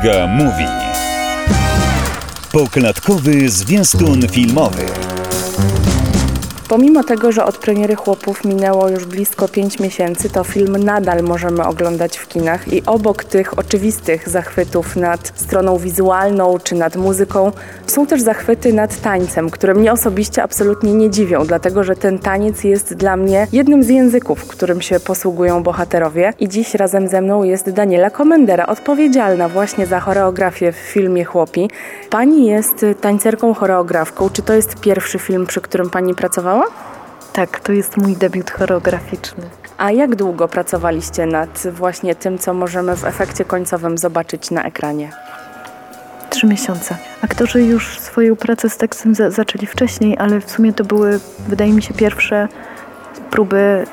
Mega Movie. Poklatkowy zwiastun filmowy. Pomimo tego, że od premiery Chłopów minęło już blisko 5 miesięcy, to film nadal możemy oglądać w kinach i obok tych oczywistych zachwytów nad stroną wizualną czy nad muzyką są też zachwyty nad tańcem, które mnie osobiście absolutnie nie dziwią, dlatego że ten taniec jest dla mnie jednym z języków, którym się posługują bohaterowie. I dziś razem ze mną jest Daniela Komendera, odpowiedzialna właśnie za choreografię w filmie Chłopi. Pani jest tańcerką, choreografką. Czy to jest pierwszy film, przy którym pani pracowała? Tak, to jest mój debiut choreograficzny. A jak długo pracowaliście nad właśnie tym, co możemy w efekcie końcowym zobaczyć na ekranie? 3 miesiące. Aktorzy już swoją pracę z tekstem zaczęli wcześniej, ale w sumie to były, wydaje mi się, pierwsze próby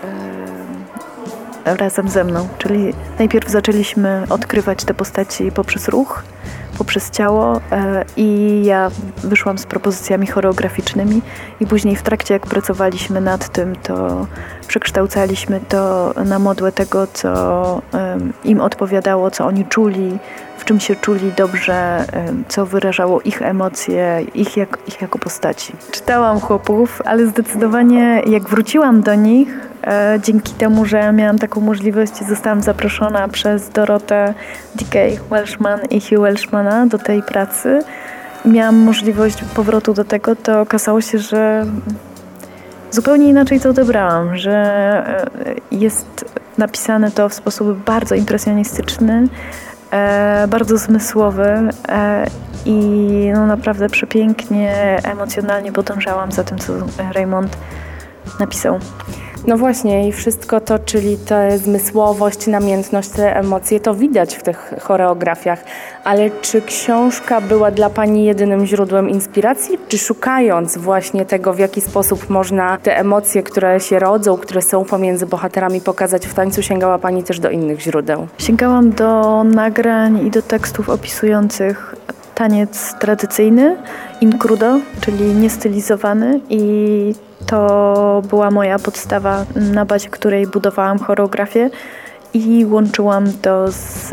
razem ze mną. Czyli najpierw zaczęliśmy odkrywać te postaci poprzez ruch, poprzez ciało i ja wyszłam z propozycjami choreograficznymi i później w trakcie, jak pracowaliśmy nad tym, to przekształcaliśmy to na modłę tego, co im odpowiadało, co oni czuli, w czym się czuli dobrze, co wyrażało ich emocje, ich jako postaci. Czytałam Chłopów, ale zdecydowanie jak wróciłam do nich, dzięki temu, że miałam taką możliwość i zostałam zaproszona przez Dorotę D.K. Welshman i Hugh Welshmana do tej pracy. Miałam możliwość powrotu do tego, to okazało się, że zupełnie inaczej to odebrałam, że jest napisane to w sposób bardzo impresjonistyczny, bardzo zmysłowy i naprawdę przepięknie, emocjonalnie podążałam za tym, co Raymond napisał. No właśnie i wszystko to, czyli tę zmysłowość, namiętność, te emocje, to widać w tych choreografiach. Ale czy książka była dla Pani jedynym źródłem inspiracji? Czy szukając właśnie tego, w jaki sposób można te emocje, które się rodzą, które są pomiędzy bohaterami, pokazać w tańcu, sięgała Pani też do innych źródeł? Sięgałam do nagrań i do tekstów opisujących taniec tradycyjny, in crudo, czyli niestylizowany, i to była moja podstawa, na bazie której budowałam choreografię i łączyłam to z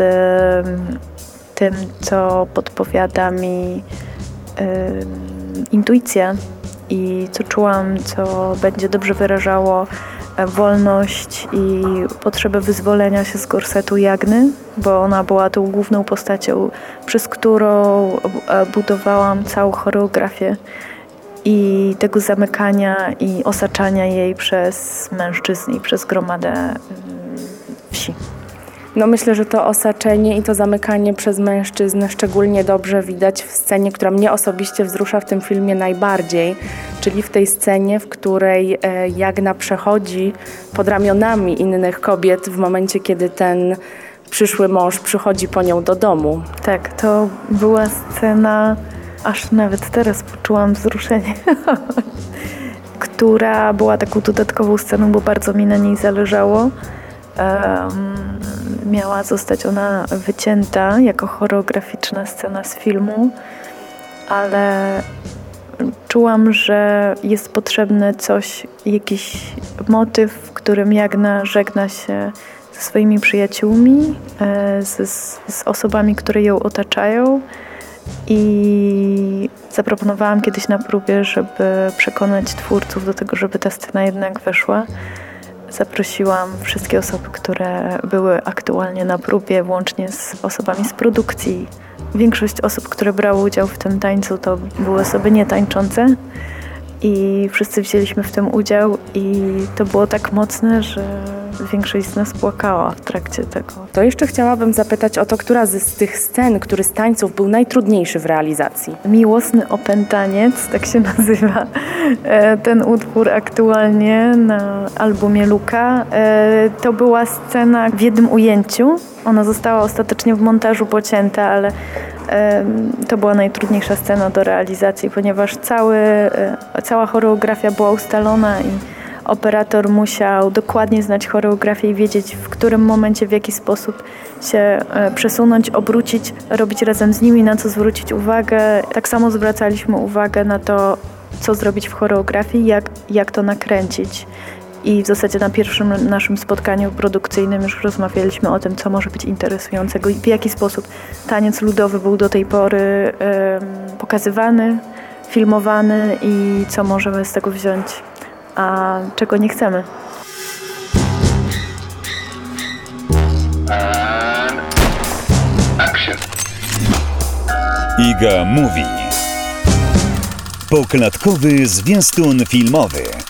tym, co podpowiada mi intuicja i co czułam, co będzie dobrze wyrażało wolność i potrzebę wyzwolenia się z gorsetu Jagny, bo ona była tą główną postacią, przez którą budowałam całą choreografię i tego zamykania i osaczania jej przez mężczyzn i przez gromadę wsi. No myślę, że to osaczenie i to zamykanie przez mężczyzn szczególnie dobrze widać w scenie, która mnie osobiście wzrusza w tym filmie najbardziej, czyli w tej scenie, w której Jagna przechodzi pod ramionami innych kobiet w momencie, kiedy ten przyszły mąż przychodzi po nią do domu. Tak, to była scena, aż nawet teraz poczułam wzruszenie, która była taką dodatkową sceną, bo bardzo mi na niej zależało. Miała zostać ona wycięta jako choreograficzna scena z filmu, ale czułam, że jest potrzebny jakiś motyw, w którym Jagna żegna się ze swoimi przyjaciółmi, z osobami, które ją otaczają, i zaproponowałam kiedyś na próbie, żeby przekonać twórców do tego, żeby ta scena jednak weszła. Zaprosiłam wszystkie osoby, które były aktualnie na próbie, włącznie z osobami z produkcji. Większość osób, które brały udział w tym tańcu, to były osoby nietańczące i wszyscy wzięliśmy w tym udział i to było tak mocne, że większość z nas płakała w trakcie tego. To jeszcze chciałabym zapytać o to, która z tych scen, który z tańców był najtrudniejszy w realizacji? Miłosny opętaniec, tak się nazywa ten utwór aktualnie na albumie Luka. To była scena w jednym ujęciu. Ona została ostatecznie w montażu pocięta, ale to była najtrudniejsza scena do realizacji, ponieważ cała choreografia była ustalona i operator musiał dokładnie znać choreografię i wiedzieć, w którym momencie, w jaki sposób się przesunąć, obrócić, robić razem z nimi, na co zwrócić uwagę. Tak samo zwracaliśmy uwagę na to, co zrobić w choreografii, jak to nakręcić. I w zasadzie na pierwszym naszym spotkaniu produkcyjnym już rozmawialiśmy o tym, co może być interesującego i w jaki sposób taniec ludowy był do tej pory pokazywany, filmowany i co możemy z tego wziąć, a czego nie chcemy. Iga Mówi. Poklatkowy zwiastun filmowy.